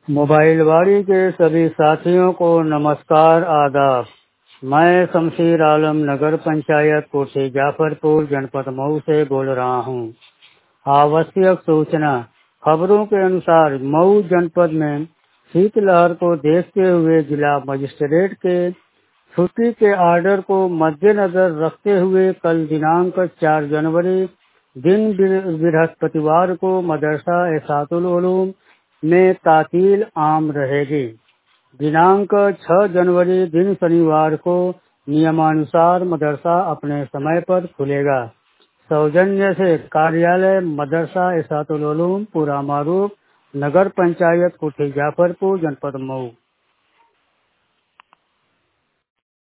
Mobile वाड़ी के सभी साथियों को नमस्कार आदाब। मैं शमशीर आलम नगर पंचायत कोठी जाफरपुर जनपद मऊ से बोल रहा हूँ। आवश्यक सूचना। खबरों के अनुसार मऊ जनपद में शीतलहर को देखते हुए जिला मजिस्ट्रेट के छुट्टी के आर्डर को मद्देनजर रखते हुए कल दिनांक 4 जनवरी दिन बृहस्पतिवार को मदरसा एसातुल उलूम में तातील आम रहेगी। दिनांक 6 जनवरी दिन शनिवार को नियमानुसार मदरसा अपने समय पर खुलेगा। सौजन्य से कार्यालय मदरसा एसातुल उलूम पूरा मारूफ नगर पंचायत कोठी जाफरपुर जनपद मऊ।